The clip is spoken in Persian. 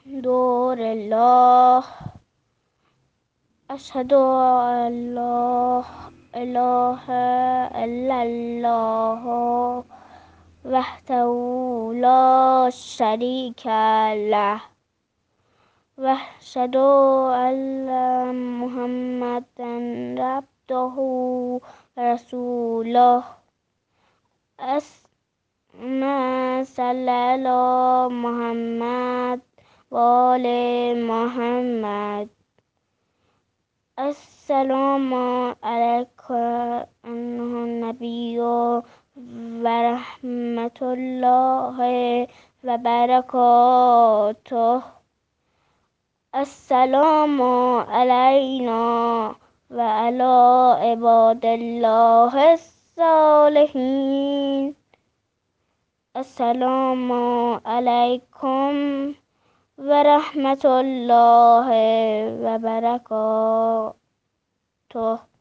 دور الله. أشهد أن لا إله إلا الله وحده لا شريك له وأشهد أن محمدا عبده ورسوله. اللهم صل على محمد وآل محمد. السلام عليكم أيها النبي ورحمة الله وبركاته. السلام علينا وعلى عباد الله الصالحين. السلام عليكم ورحمة الله وبركاته.